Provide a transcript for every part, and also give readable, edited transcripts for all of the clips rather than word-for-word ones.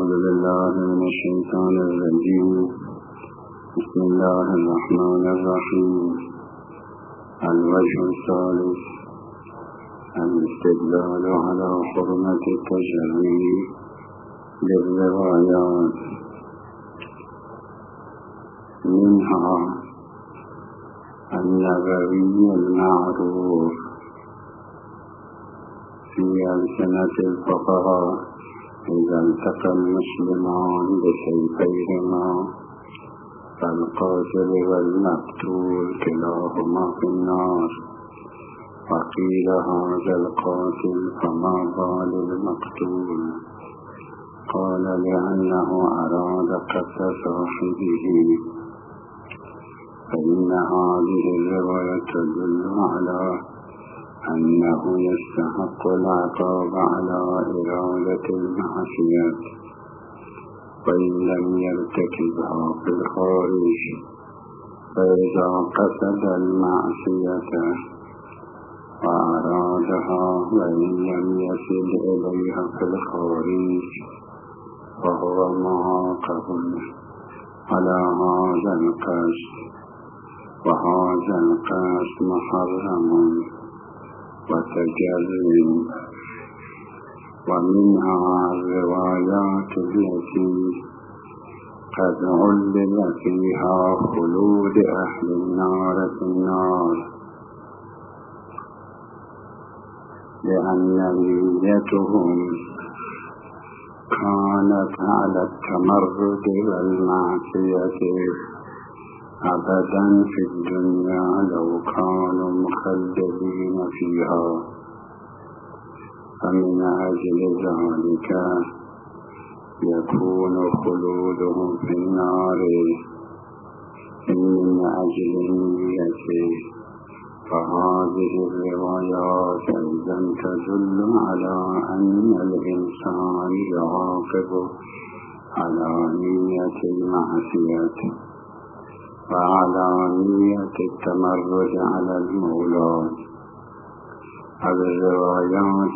أعوذ بالله من الشيطان الرجيم. بسم الله الرحمن الرحيم. الوجه الثالث الاستدلال على حرمة التجري بالروايات. منها النبوي المعروف في ألسنة الفقهاء: إذا التقى المسلمان بسيفيهما فالقاتل والمقتول كلاهما في النار. وقيل هذا القاتل فما بال المقتول؟ قال: لأنه أراد قتل صاحبه. فإن هذه الرواية تدل على أنه يستحق العقاب على إرادة المعصية وإن لم يرتكبها في الخارج، فإذا قصد المعصية وأرادها وإن لم يصل إليها في الخارج فهو معاقب على هذا القصد، وهذا القصد محرم وتجرم. ومنها الروايات التي قد علل فيها خلود أهل النار في النار، لأن نيتهم كانت على التمرد والمعصية أبدا في الدنيا لو كانوا مخلدين فيها. فمن أجل ذلك يكون خلودهم في النار. من أجل نيته فهذه الروايات أيضا تدل على أن الإنسان يعاقب على نية المعصية وعلى نية التمرد على المولى. الروايات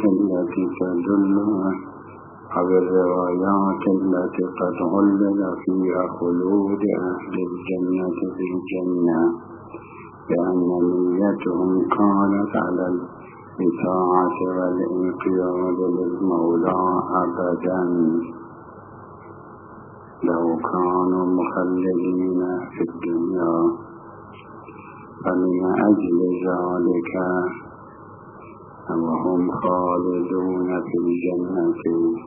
التي قد علل فيها خلود أهل الجنة في الجنة لأن نيتهم كانت على الإطاعة والانقياد للمولى أبدا لو كانوا مخلدين في الدنيا. فمن أجل ذلك وهم خالدون في الجنة.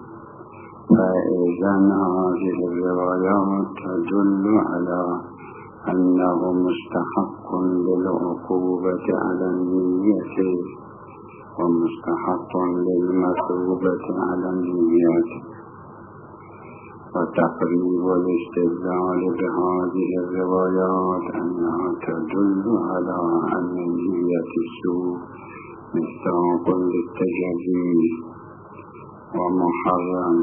فإذا هذه الروايات تدل على أنه مستحق للعقوبة على النية ومستحق للمثوبة على النية. وتقريب الاستدلال بهذه الروايات أنها تدل على أن نية السوء مستحق للتجري ومحرم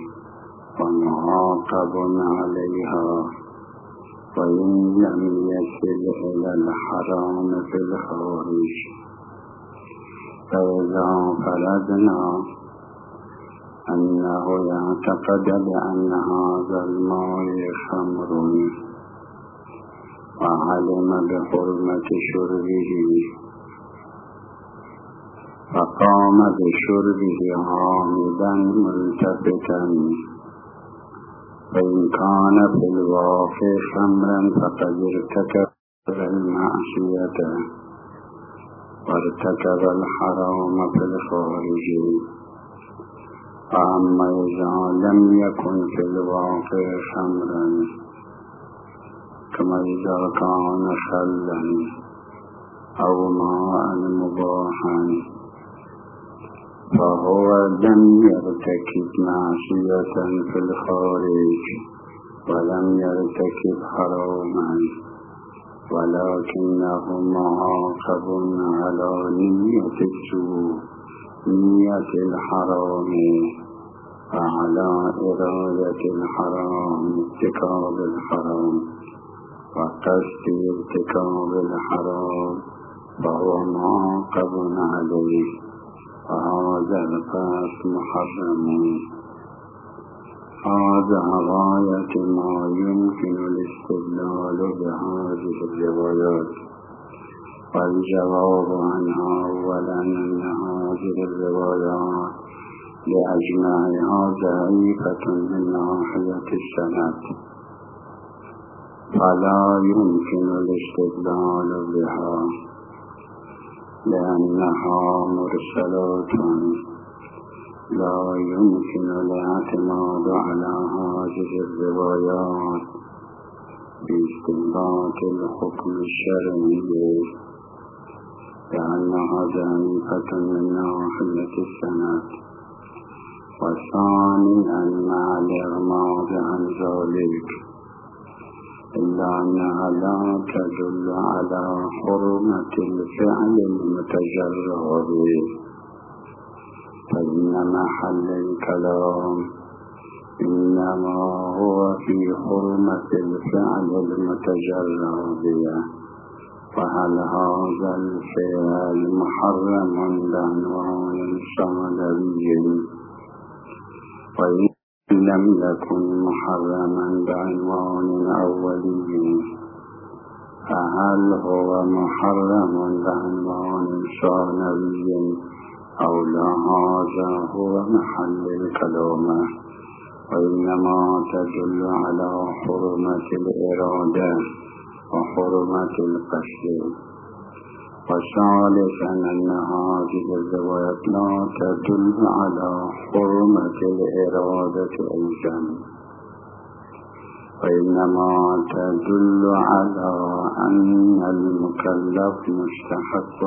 ومعاقب عليها وإن لم يصل إلى الحرام في الخارج. فإذا فرضنا أنه يعتقد بأن هذا الماء خمر وعلم بحرمة شربه فقام بشربه عامدا ملتفتا، فإن كان في الواقع خمرا فقد ارتكب المعصية وارتكب الحرام في الخارج. أما إذا لم يكن في الواقع خمرا كما إذا كان خلا أو ماء مباحا فهو لم يرتكب معصية في الخارج ولم يرتكب حراما، ولكنه معاقب على نية السوء نية الحرام وعلى إرادة الحرام ارتكاب الحرام وقصد ارتكاب الحرام، فهو معاقب عليه وهذا القصد محرم. غاية ما يمكن الاستدلال بهذه الروايات. والجواب عنها أولا أن هذه الروايات لأجمعها ضعيفة من ناحية السند، فلا يمكن الاستدلال بها لأنها مرسلات، لا يمكن الاعتماد على هذه الروايات باستنباط الحكم الشرعي لأنها ضعيفة من ناحية السند. وثانيا مع الإغماض عن ذلك إلا أنها لا تدل على حرمة الفعل المتجرع به، فإن محل الكلام إنما هو في حرمة الفعل المتجرع به، فهل هذا الفعل محرم بعنوان ثانوي؟ وإن لم يكن محرما بعنوان أولي فهل هو محرم بعنوان ثانوي أو لا؟ هذا هو محل الكلام، وإنما تدل على حرمة الإرادة وحرمة القصد. وثالثا أن هذه الروايات لا تدل على حرمة الإرادة أيضا، وإنما تدل على أن المكلف مستحق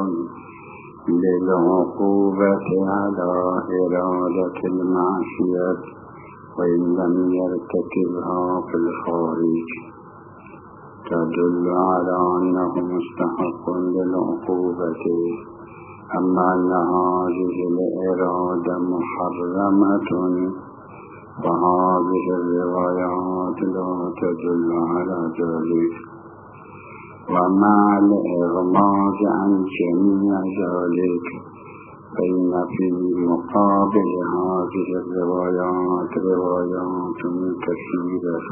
للعقوبة على إرادة المعصية وإن لم يرتكبها في الخارج، تدل على أنه مستحق للعقوبة. أما أن هذه الإرادة محرمة فهذه الروايات لا تدل على ذلك. ومع الإغماض عن جميع ذلك فإن في مقابل هذه الروايات روايات كثيرة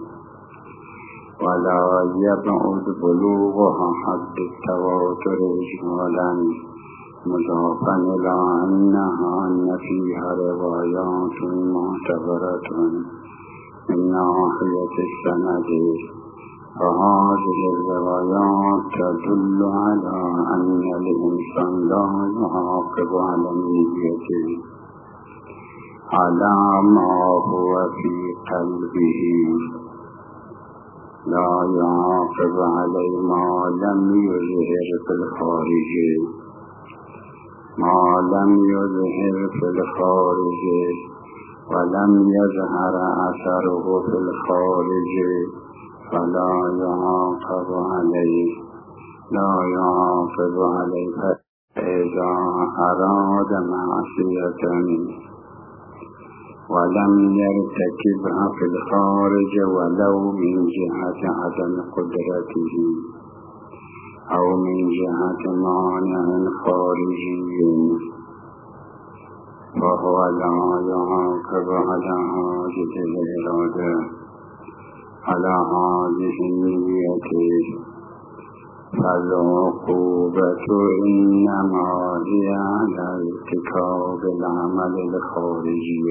ولا يبعد بلوغها حد التواتر إجمالا، مضافا إلى أن فيها روايات معتبرة من ناحية السند، فهذه الروايات تدل على أن الإنسان لا يعاقب على نيته على ما هو في قلبه، لا يعاقب على ما لم يظهر في الخارج، ما لم يظهر في الخارج ولم يظهر أثره في الخارج فلا يعاقب عليه، لا يعاقب عليه. فإذا أراد معصية ولم يرتكبها في الخارج ولو من جهة عدم قدرته أو من جهة مانع خارجي فهو لا يعاقب على هذه الإرادة على هذه النية، فالعقوبة إنما هي على ارتكاب العمل الخارجي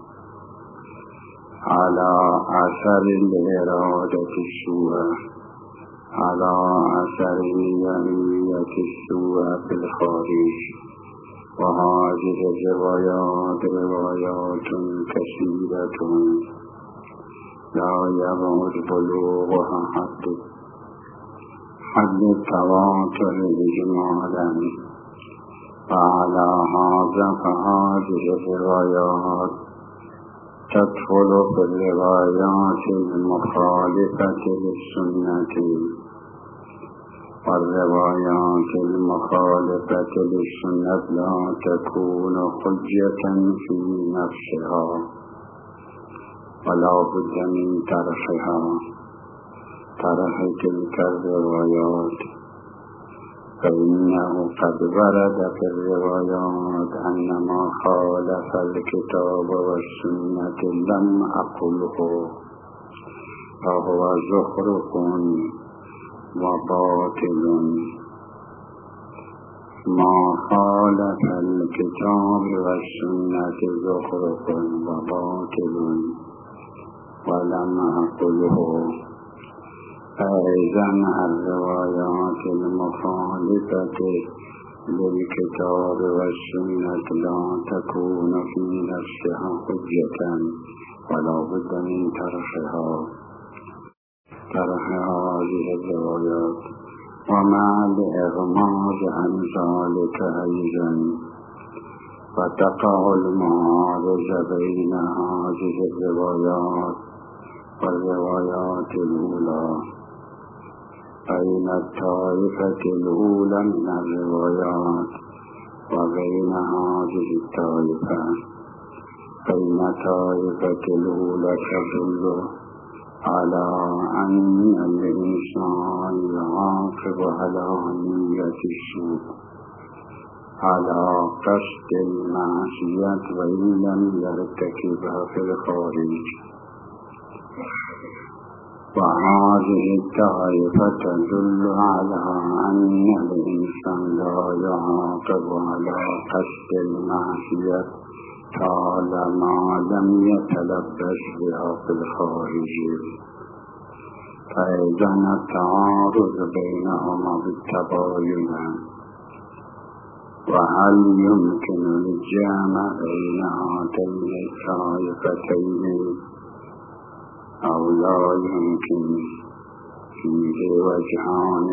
على أثر الإرادة السوء، على أثر نية السوء في الخارج. وهذه الروايات روايات كثيرة لا يبعد بلوغها حد التواتر إجمالا، فعلى هذا فهذه الروايات تدخل في الروايات المخالفة للسنة، والروايات المخالفة للسنة لا تكون حجة في نفسها ولا بد من طرح تلك الروايات، فإنه قد ورد في الروايات أن ما خالف الكتاب والسنة لم أقله فهو زخرف وباطل. ما خالف الكتاب والسنة زخرف وباطل ولم أقله. أيضا الروايات المخالفة للكتاب والسنة لا تكون في نفسها حجة ولا بد من طرح هذه الروايات. ومع الإغماض عن ذلك أيضا فتقع المعارضة بين هذه الروايات والروايات الأولى، بين الطائفة الأولى من الروايات وبين هذه الطائفة. بين الطائفة الأولى تدل على أن الإنسان يعاقب على نية السوء على قصد المعصية وإن لم يرتكبها في الخارج. وهذه الطائفة تدل على أن الإنسان لا يعاقب على قصد المعصية طالما لم يتلبس بها في الخارج. فإذا التعارض بينهما بالتباين. وهل يمكن الجمع بين هاتين الطائفتين أو لا يمكن؟ فيه وجهان.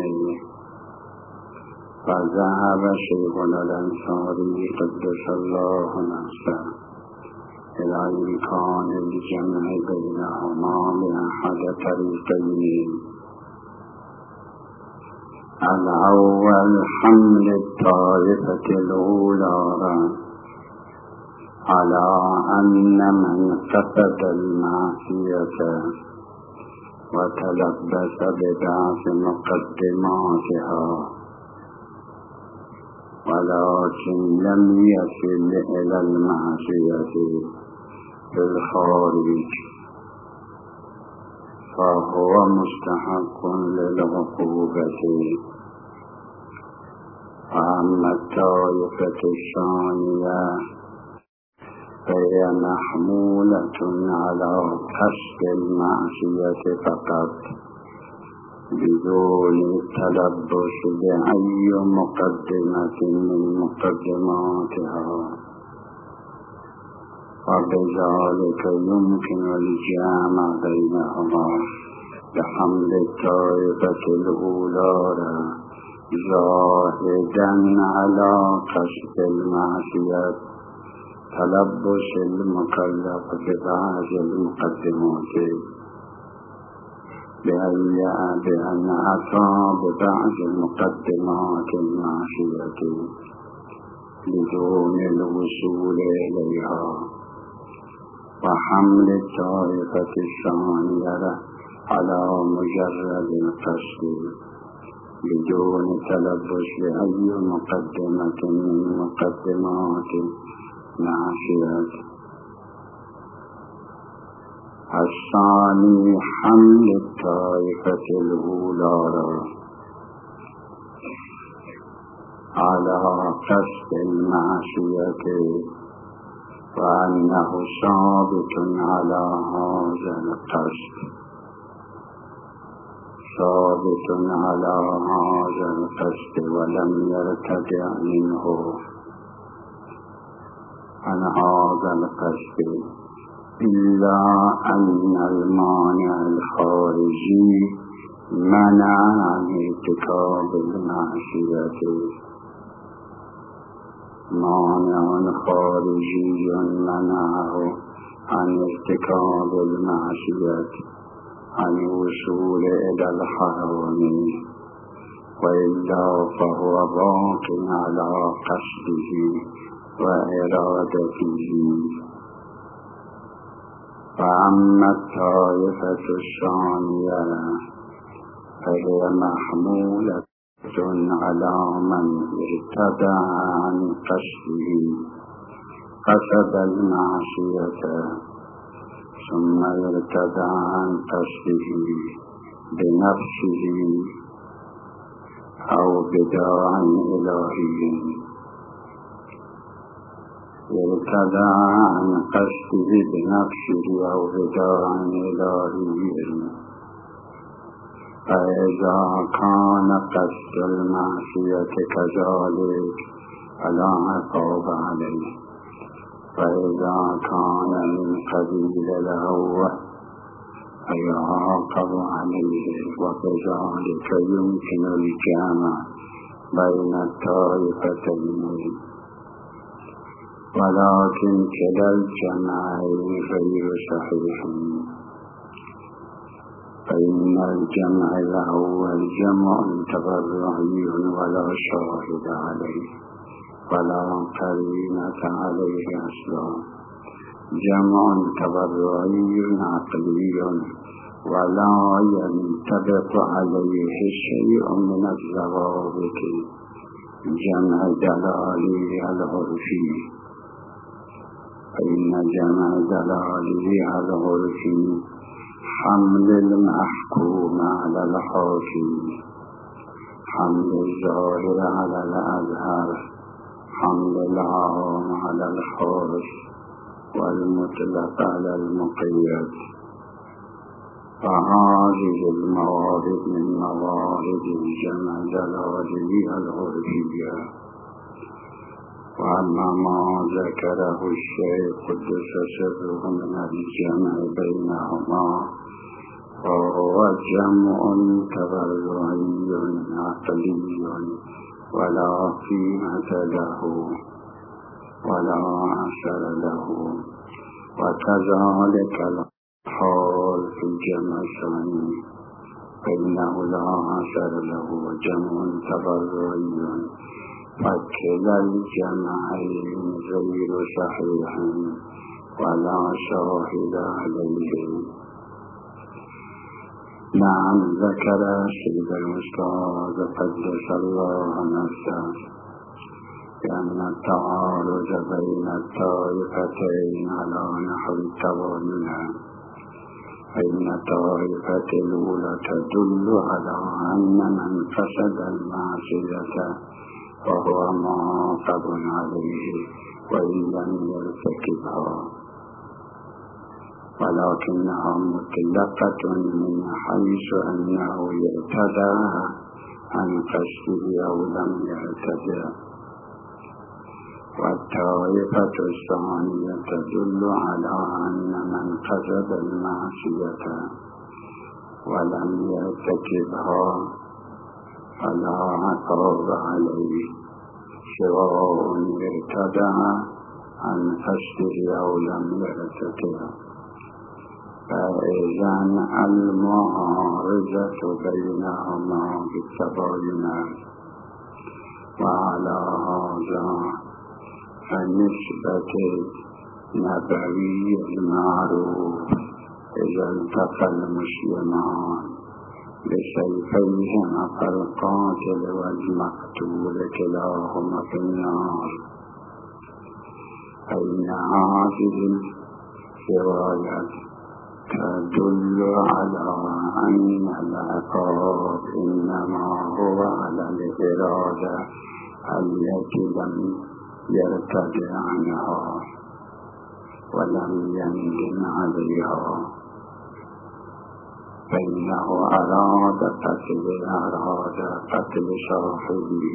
فذهب شيخنا الأنصاري قدس الله نفسه إلى إمكان الجمع بينهما بأحد طريقين. الأول حمل الطائفة الأولى على أن من قصد المعصية وتلبس ببعض مقدماتها ولكن لم يصل إلى المعصية في الخارج فهو مستحق للعقوبة. أما الطائفة الثانية فهي محمولة على قصد المعصية فقط بدون التلبس بأي مقدمة من مقدماتها، وبذلك يمكن الجمع بينهما بحمل الطائفة الأولى زاهدا على قصد المعصية تلبس المكلف ببعض المقدمات بأن أصاب بعض المقدمات المعصية بدون الوصول إليها، وحمل الطائفة الثانية على مجرد القصد بدون تلبس بأي مقدمة من مقدمات المعصية. الثاني حمل الطائفة الأولى على قصد المعصية وأنه ثابت على هذا القصد ولم يرتدع منه عن هذا القصد إلا أن المانع الخارجي منع عن ارتكاب المعصية. مانع خارجي منعه عن ارتكاب المعصية عن الوصول إلى الحرام، وإلا فهو باق على قصده وإرادته. فأما الطائفة الثانية فهي محمولة على من ارتدى عن قصده قصد المعصية ثم ارتدى عن قصده بنفسه أو بداع إلهي ارتدى عن قصده بنفسه أو بداع إلهي فإذا كان قصد المعصية كذلك فلا عقاب عليه، فإذا كان من قبيل الهوى فيعاقب عليه. وكذلك يمكن الجمع بين الطائفتين، ولكن كلا الجمعين غير صحيح، فإن الجمع الأول جمع تبرعي ولا شاهد عليه ولا قرينة عليه أصلا، جمع تبرعي عقلي ولا ينطبق عليه شيء من الضوابط، جمع دلالي العرفي، فإن جمع دلالي العرفي حمل المحكوم على الحاكم، حمل الظاهر على الأظهر، حمل العام على الخاص، والمطلق على المقيد. فهذه الموارد من موارد الجمع دلالي العرفية. وأما ما ذكره الشيخ قدس سره من الجمع بينهما فهو جمع تبرعي عقلي ولا قيمة له ولا أثر له، وكذلك الحال في الجمع الثاني فإنه لا أثر له وجمع تبرعي، فكلا الجمعين غير صحيح ولا شاهد عليه. نعم، ذكر سيد المستعاذ قدس الله نفسه بأن التعارض بين الطائفتين على نحو التباين، فإن الطائفة الأولى تدل على أن من قصد المعصية فهو معاقب عليه وإن لم يرتكبها، ولكنها مطلقة من حيث أنه يرتدى عن قصده أو لم يرتدى. والطائفة الثانية تدل على أن من قصد المعصية ولم يرتكبها فلا عقاب عليه سواء ارتدى عن قصده أو لم يرتكبها. فإذن المعارضة بينهما بالتباين، وعلى هذا فالنسبة النبوي المعروف إذا التقى المسلمان بسيفيهما فالقاتل والمقتول كلاهما في النار، فإن هذه الرواية تدل على أن العقاب إنما هو على الإرادة التي لم يرتد عنها ولم يندم عليها، فإنه أراد قتل صاحبه،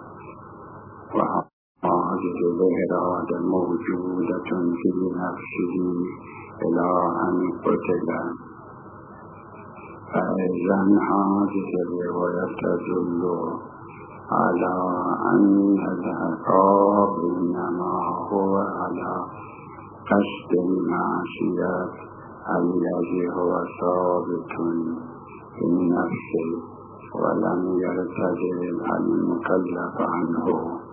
وهذه الإرادة موجودة في نفسه إلى أن قتل. فإذن هذه الرواية تدل على أن العقاب إنما هو على قصد المعصية الذي هو ثابت في النفس ولم يرتد المكلف عنه.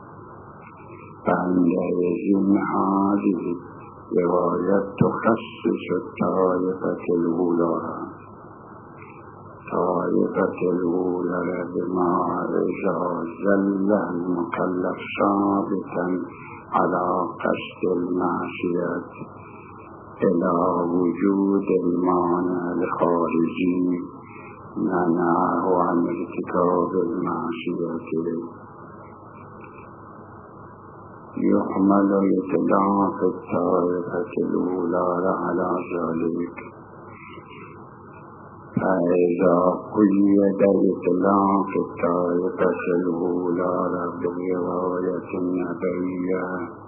فعندئذ هذه رواية تخصص الطائفة الأولى، طائفة الأولى بما إذا زل المكلف ثابتا على قصد المعصية إلى وجود المانع الخارجي منعه عن ارتكاب المعصية. يحمل إطلاق الطائفة الأولى على ذلك، فإذا قيد إطلاق الطائفة الأولى بالرواية النبوية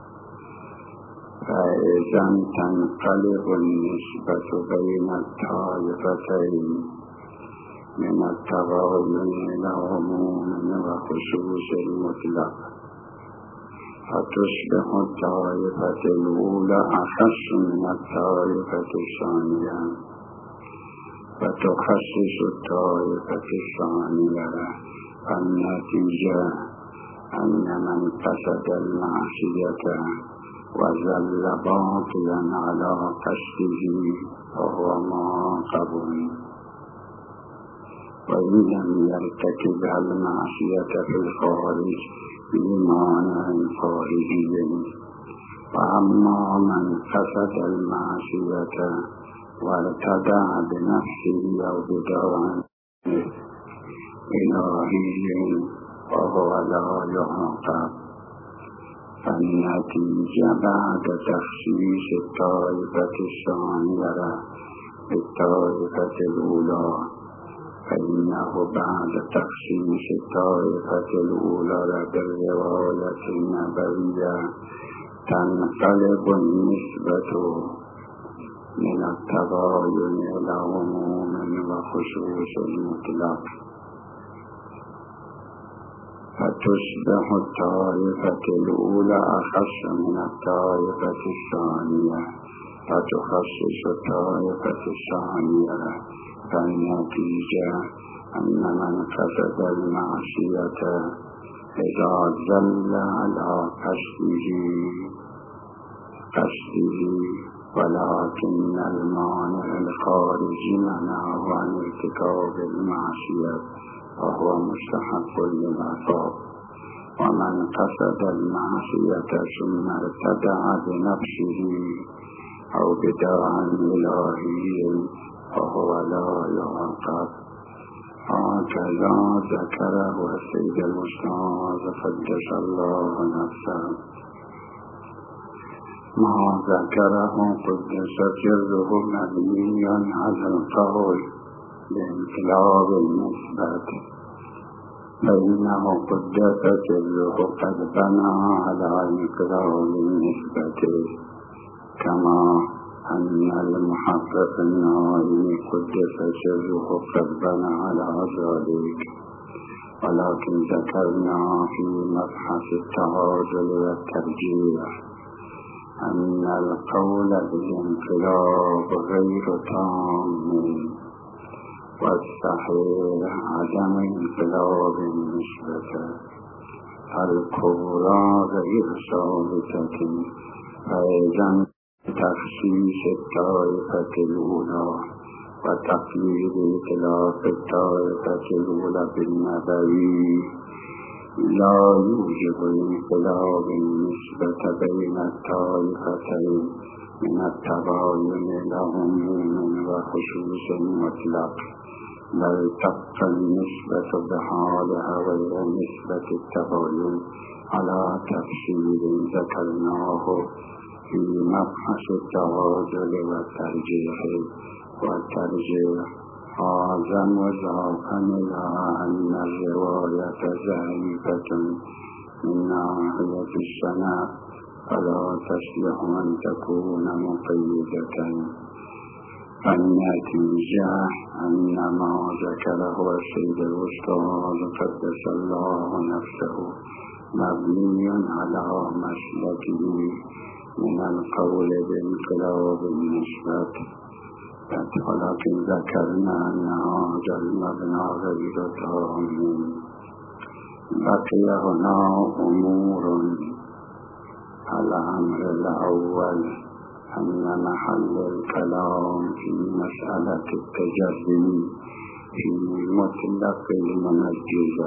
فإذا تنقلب النسبة بين الطائفتين من التباين إلى عموم وخصوص المطلق، فتصبح الطائفة الأولى أخص من الطائفة الثانية، فتخصص الطائفة الثانية. النتيجة أن من قصد المعصية وزل باطلا على قصده فهو معاقب، وإن لم يرتكب المعصية في الخارج بمانع خارجي. وأما من قصد المعصية وارتدع بنفسه أو بدعوى إلهي فهو لا يعاقب. فالنتيجة بعد تخصيص الطائفة الثانية بالطائفة الأولى، فإنه بعد تخصيص الطائفة الأولى بالرواية النبوية تنقلب النسبة من التباين إلى عموم وخصوص المطلق، فتصبح الطائفة الأولى أخص من الطائفة الثانية، فتخصص الطائفة الثانية. فالنتيجة أن من قصد المعصية إذا زل على قصده ولكن المانع الخارجي منعه عن ارتكاب المعصية فهو مستحق للعقاب. ومن قصد المعصية ثم ارتدع بنفسه أو بدعوى إلهي فهو لا يعاقب. هكذا ذكره السيد الأستاذ قدس الله نفسه. ما ذكره قدس سره مبني على القول بانقلاب النسبة، فإنه قدس سره قد بنى على انقلاب النسبة، كما أن المحقق النائي قدس سره قد بنى على ذلك. ولكن ذكرنا في مبحث التعادل والترجيح أن القول بالانقلاب غير تام، والصحيح عدم انقلاب النسبة. الكبرى غير ثابتة، فإذا تخصيص الطائفة الأولى وتقييد إطلاق الطائفة الأولى بالنبوي لا يوجب انقلاب النسبة بين الطائفتين من التباين إلى عموم وخصوص مطلق، بل تبقى النسبة بحالها غير نسبة التباين على تفصيل ذكرناه في مبحث التعادل والترجيح. هذا مضافا إلى أن الرواية ضعيفة من ناحية السند، فلا تصلح أن تكون مقيدة. فالنتيجة أن ما ذكره السيد الأستاذ قدس الله نفسه مبني على مسلكه من القول بانقلاب النسبة، ولكن ذكرنا أن هذا المبنى غير تام. بقي هنا أمور. الأمر الأول أن محل الكلام في مسألة التجري في مطلق المنجز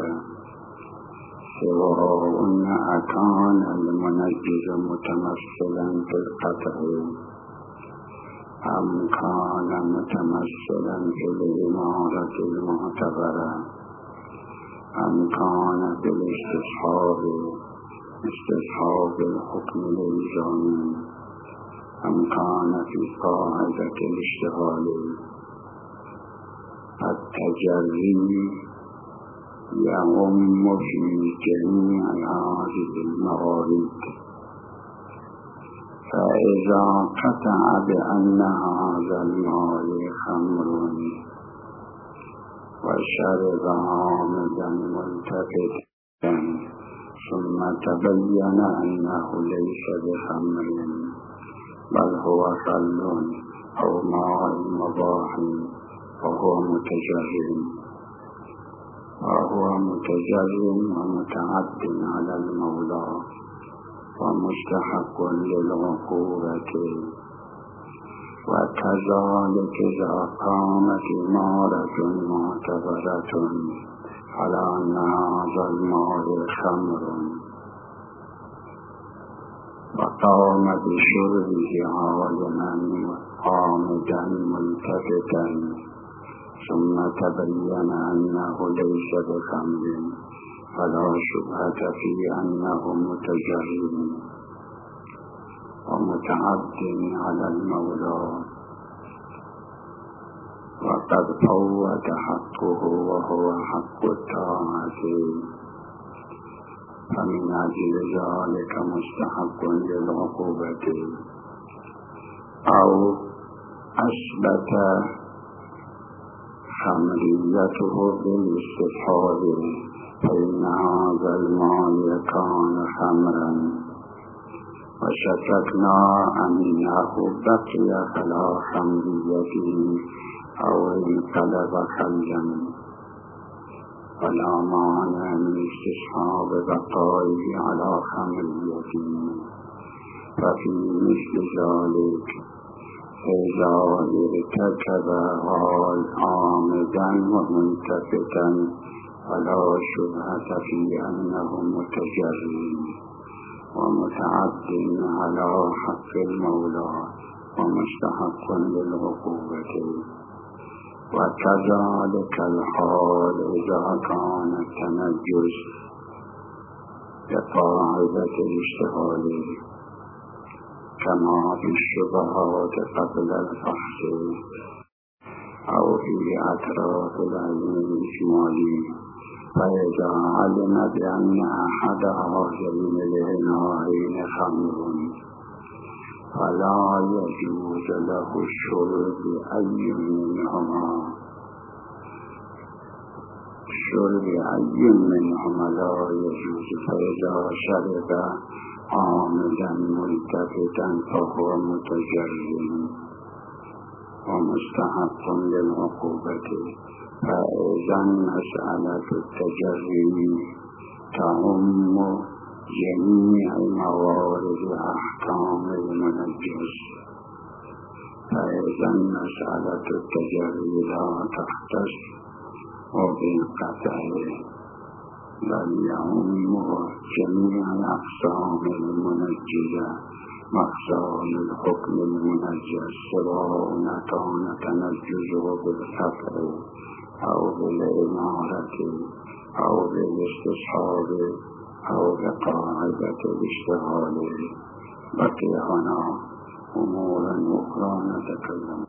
سواء أكان المنجز متمثلا في القطع أم كان متمثلا في الإمارة المعتبرة أم كان في استصحاب الحكم الإلزامي أم كان في قاعدة الاشتغال. التجري يعم في جميع هذه الموارد، فإذا قطع بأن هذا الماء خمر وشرب عامدا ملتفتا ثم تبين أنه ليس بخمر بل هو خل أو ماء مباح وهو متجر ومتعد على المولى ومستحق للعقوبة. وكذلك إذا قامت إمارة معتبرة على أن هذا الماء خمر وقام بشربه عالما عامدا ملتفتا ثم تبين أنه ليس بخمر فلا شبهة في أنه متجرم ومتعد على المولى وقد فوت حقه وهو حق الطاعة، فمن أجل ذلك مستحق للعقوبة. أو أثبت خمريته بالاستصحاب فإن هذا الماء كان خمرا وشككنا أنه بقي على خمريته أو انقلب خلا فلا مانع من استصحاب بقائه على خمريته. ففي مثل ذلك إذا ارتكب عامدا وملتفتا فلا شبهة في أنه متجرم ومتعد على حق المولى ومستحق للعقوبة. وكذلك الحال إذا كان التنجس كقاعدة الاشتغال كما في الشبهات قبل الفحص أو في أطراف العلم الإجمالي. فإذا علم بأن أحد هذين العنايين خمر فلا يجوز له شرب أي منهما لا يجوز. فإذا شرب عامدا ملتفتا فهو متجرم ومستحق للعقوبة. فإذا مسألة التجرم تعم جميع موارد أحكام المنجس. فإذا مسألة التجرم لا تختص وبالقطع بل يعم جميع أقسام المنجزة مقسام الحكم المنجس سواء كان تنجزه بالقطع أو بالإمارة أو بالاستصحاب أو بقاعدة الاشتغال. بقي هنا أمورا أخرى نتكلم